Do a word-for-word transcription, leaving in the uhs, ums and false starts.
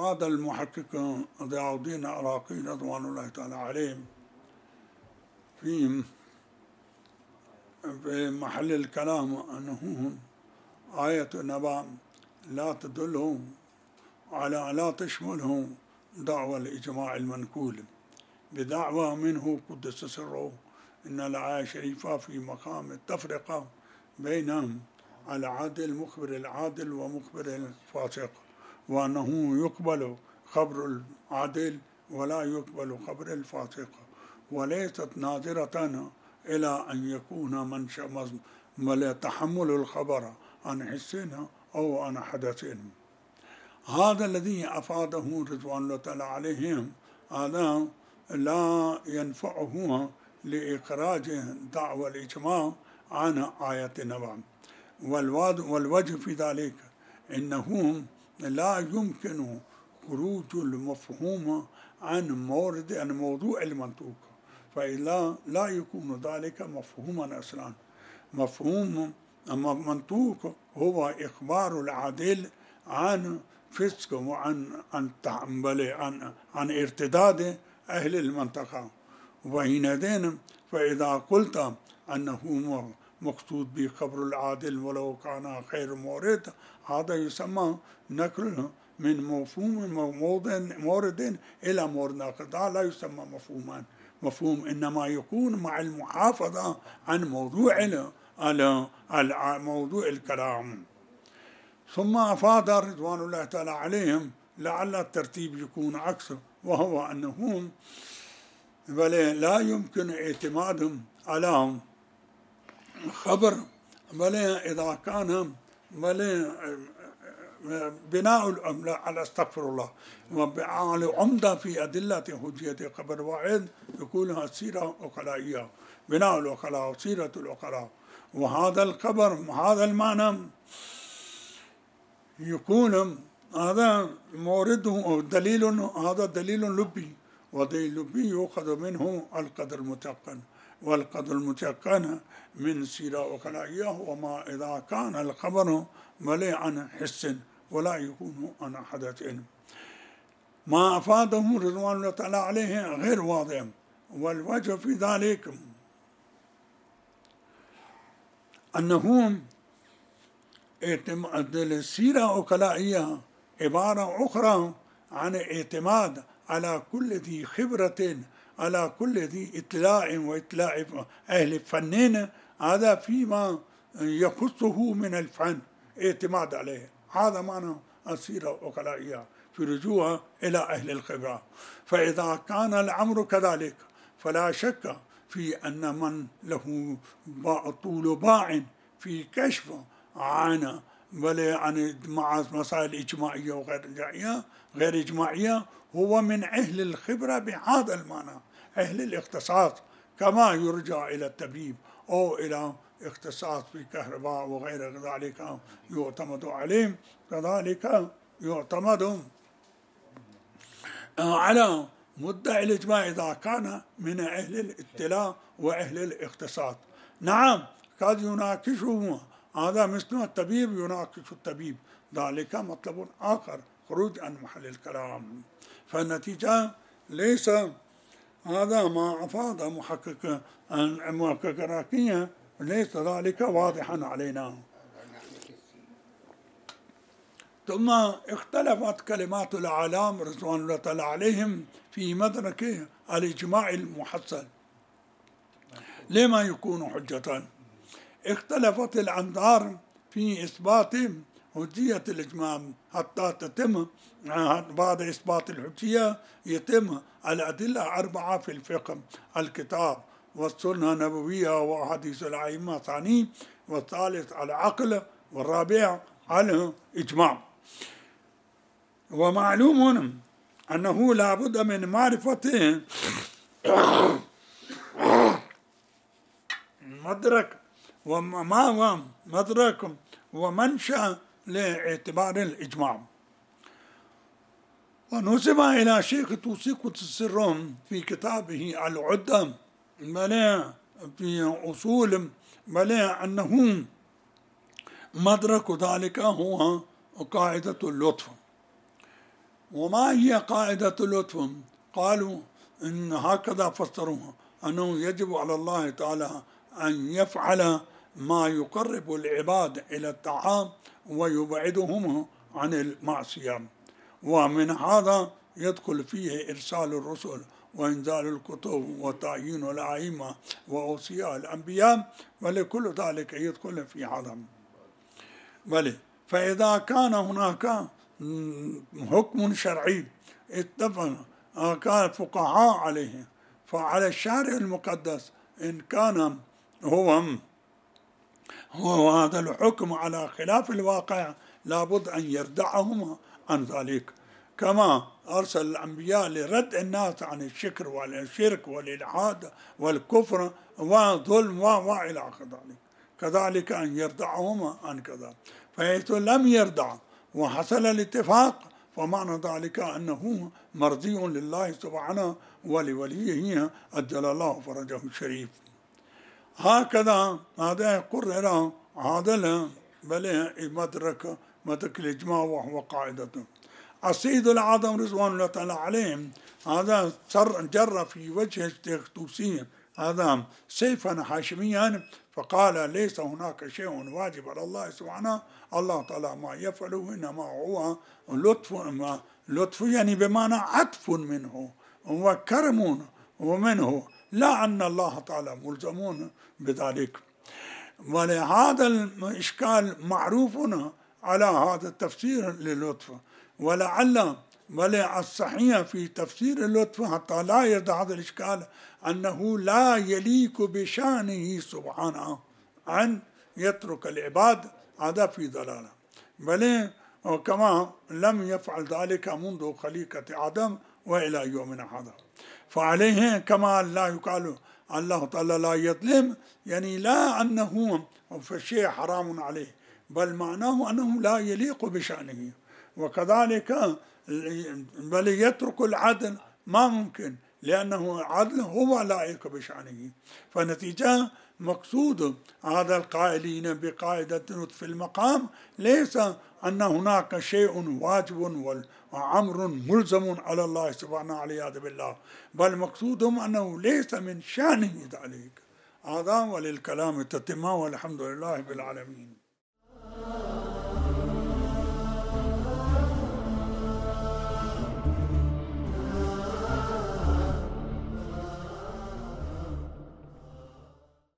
أفاد المحقق ضياء الدين العراقي رضوان الله تعالى عليه في في محل الكلام أنه آية النبأ لا تدل على لا تشمله دعوى الإجماع المنقول بدعوى منه قدس سره إن الآية الشريفة في مقام التفرقة بين العادل مخبر العادل ومخبر الفاسق، وأنه يقبل خبر العادل ولا يقبل خبر الفاسق، وليست ناظرة إلى أن يكون من تحمل الخبر عن حسنا أو عن حدث. هذا الذي أفاده رضوان الله تعالى عليهم هذا لا ينفعه لإخراج دعوى الإجماع عن آية النبأ، والوجه في ذلك إنه لا يمكن خروج المفهوم عن مورد عن موضوع المنطوق، فإلا لا يكون ذلك مفهوما أصلا. مفهوم منطوق هو إخبار العادل عن فسق وعن عن عن عن ارتداد أهل المنطقة، وحينئذ فإذا قلت أنه مقصود بخبر العادل ولو كان خير مورد، هذا يسمى نقل من مفهوم مورد إلى مورد آخر، لا يسمى مفهوما. مفهوم إنما يكون مع المحافظة عن موضوع على موضوع الكلام. ثم أفاد رضوان الله تعالى عليهم لعل الترتيب يكون عكسه، وهو أنه بل لا يمكن اعتمادهم على خبر بل إذا كان بل بناء على استغفر الله وعمدة في أدلة حجية خبر واحد يقولها السيرة العقلائية، بناء العقلاء وسيرة العقلاء، وهذا الخبر هذا المعنى يكون هذا مورده دليل، هذا دليل لبي، ودليل لبي يؤخذ منه القدر المتيقن، والقدر المتيقن من سيرة عقلائية، وما إذا كان الخبر مليء عن حس ولا يكون عن حدث. ما أفاده رضوان الله تعالى عليه غير واضح، والوجه في ذلك أنه السيرة العقلائية عبارة أخرى عن اعتماد على كل ذي خبرة، على كل ذي اطلاع واطلاع أهل فنين، هذا فيما يخصه من الفن اعتماد عليه. هذا معنى السيرة العقلائية في رجوع إلى أهل الخبرة. فإذا كان الأمر كذلك فلا شك في أن من له طول باع في كشف عن بل عن مسائل إجماعية وغير إجماعية غير إجماعية هو من أهل الخبرة بهذا المعنى، أهل الاختصاص، كما يرجع إلى الطبيب أو إلى اختصاص في كهرباء وغير ذلك يعتمد عليه، كذلك يعتمد على مدعي الإجماع إذا كان من أهل الاطلاع وأهل الاختصاص. نعم قد يناقشه هذا مثل الطبيب يناقش الطبيب، ذلك مطلب آخر خروج عن محل الكلام. فالنتيجة ليس هذا ما أفاد محقق محقق العراقية، ليس ذلك واضحا علينا. ثم اختلفت كلمات الأعلام رضوان الله تعالى عليهم في مدرك الإجماع المحصل لما يكون حجة. اختلفت الأنظار في إثبات حجية الإجماع حتى تتم بعد إثبات الحجية يتم الأدلة أربعة في الفقه: الكتاب والسنة النبوية وحديث الأئمة الثاني، والثالث العقل، والرابع الإجماع. ومعلوم أنه لا بد من معرفة مدرك وما هو مدرك ومنشأ لاعتبار الإجماع. ونسب إلى شيخ توسي قدس سرهم في كتابه العدة بل في أصول بل أنه مدرك ذلك هو قاعدة اللطف، وما هي قاعدة اللطف؟ قالوا إن هكذا فسروها، أنه يجب على الله تعالى أن يفعل ما يقرب العباد إلى الطاعة ويبعدهم عن المعصية، ومن هذا يدخل فيه إرسال الرسل وإنزال الكتب وتعيين الأئمة وأوصياء الأنبياء، ولكل ذلك يدخل في هذا. بل فإذا كان هناك حكم شرعي اتفق كان الفقهاء عليه، فعلى الشارع المقدس إن كان هو هو هذا الحكم على خلاف الواقع لابد أن يردعهم عن ذلك، كما أرسل الأنبياء لرد الناس عن الشكر والشرك والإلحاد والكفر والظلم وإلى آخر ذلك، كذلك أن يردعهم عن كذا. فحيث لم يردع وحصل الاتفاق فمعنى ذلك أنه مرضي لله سبحانه ولوليه أجل الله فرجه الشريف. هكذا هذا قرر هذا بل مدرك مدرك الإجماع وهو قاعدته. السيد الأعظم رضوان الله تعالى عليهم هذا جر في وجه الشيخ طوسي هذا سيفا هاشميا فقال ليس هناك شيء واجب على الله سبحانه، الله تعالى ما يفعله إنما هو لطف، لطف يعني بمعنى عطف منه وكرم ومنه، لا أن الله تعالى ملزمون بذلك. ولهذا الإشكال معروف على هذا التفسير للطف، ولعل بل الصحيح في تفسير اللطف حتى لا يرد هذا الإشكال أنه لا يليق بشأنه سبحانه أن يترك العباد، هذا في ضلالة، بل وكما لم يفعل ذلك منذ خليقة آدم وإلى يومنا هذا. فعليه كما لا يقال الله تعالى لا يظلم، يعني لا أنه فالشيء حرام عليه، بل معناه أنه لا يليق بشأنه. وكذلك بل يترك العدل ما ممكن، لأنه العدل هو لائق بشأنه. فنتيجة مقصود هذا القائلين بقاعدة لطف المقام ليس أن هناك شيء واجب وأمر ملزم على الله سبحانه والعياذ بالله، بل مقصودهم أنه ليس من شأنه ذلك. هذا وللكلام التتمة والحمد لله بالعالمين.